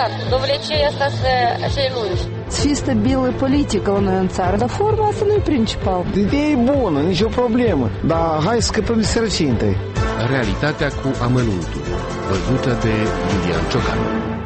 adevărat. Dovlecei asta să acei lungi. Să fie stabilă politică la noi în țară, dar forma asta nu e principal. Ideea e bună, nicio problemă, dar hai să scăpăm de sărăcie întâi. Realitatea cu amănuntul, văzută de Iulian Ciocan.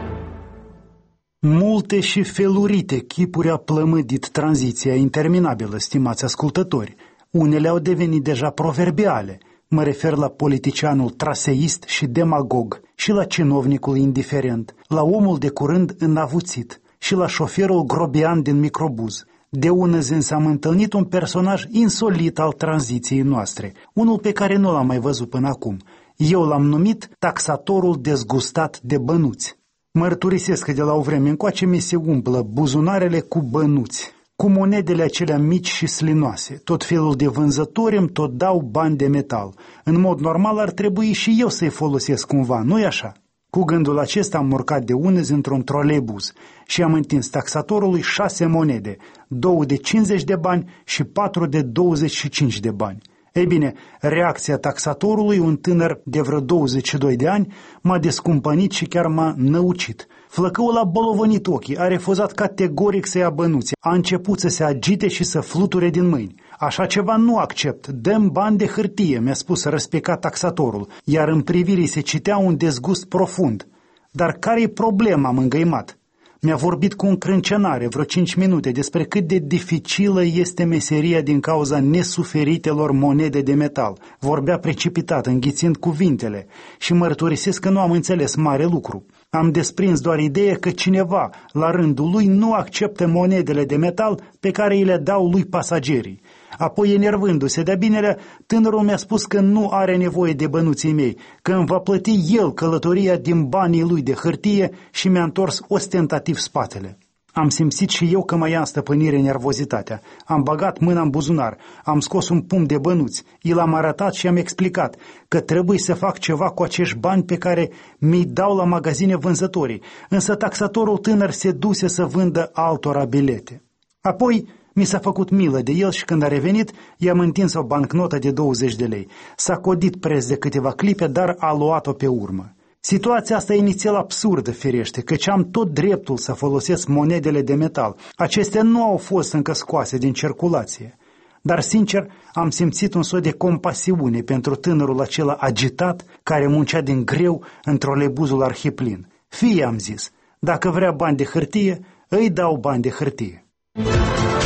Multe și felurite chipuri a plămădit tranziția interminabilă, stimați ascultători. Unele au devenit deja proverbiale. Mă refer la politicianul traseist și demagog, și la cinovnicul indiferent, la omul de curând înavuțit și la șoferul grobian din microbuz. De ună zi însă am întâlnit un personaj insolit al tranziției noastre, unul pe care nu l-am mai văzut până acum. Eu l-am numit taxatorul dezgustat de bănuți. Mărturisesc că de la o vreme încoace mi se umplă buzunarele cu bănuți, cu monedele acelea mici și slinoase. Tot felul de vânzători îmi tot dau bani de metal. În mod normal ar trebui și eu să-i folosesc cumva, nu-i așa? Cu gândul acesta am urcat de ună zi într-un troleibuz și am întins taxatorului 6 monede, 2 de 50 de bani și 4 de 25 de bani. Ei bine, reacția taxatorului, un tânăr de vreo 22 de ani, m-a descumpănit și chiar m-a năucit. Flăcăul a bolovănit ochii, a refuzat categoric să ia bănuții, a început să se agite și să fluture din mâini. Așa ceva nu accept, dăm bani de hârtie, mi-a spus răspicat taxatorul, iar în privirii se citea un dezgust profund. Dar care-i problema, am îngăimat? Mi-a vorbit cu încrâncenare vreo 5 minute despre cât de dificilă este meseria din cauza nesuferitelor monede de metal. Vorbea precipitat, înghițind cuvintele și mărturisesc că nu am înțeles mare lucru. Am desprins doar ideea că cineva, la rândul lui, nu acceptă monedele de metal pe care îi le dau lui pasagerii. Apoi, enervându-se de-a binelea, tânărul mi-a spus că nu are nevoie de bănuții mei, că îmi va plăti el călătoria din banii lui de hârtie și mi-a întors ostentativ spatele. Am simțit și eu că mă ia în stăpânire nervozitatea. Am băgat mâna în buzunar, am scos un pumn de bănuți, i l-am arătat și am explicat că trebuie să fac ceva cu acești bani pe care mi-i dau la magazine vânzătorii, însă taxatorul tânăr se duse să vândă altora bilete. Apoi mi s-a făcut milă de el și când a revenit, i-am întins o bancnotă de 20 de lei. S-a codit preț de câteva clipe, dar a luat-o pe urmă. Situația asta e inițial absurdă, firește, căci am tot dreptul să folosesc monedele de metal. Acestea nu au fost încă scoase din circulație. Dar, sincer, am simțit un soi de compasiune pentru tânărul acela agitat care muncea din greu în trolebuzul arhiplin. Fie, am zis, dacă vrea bani de hârtie, îi dau bani de hârtie.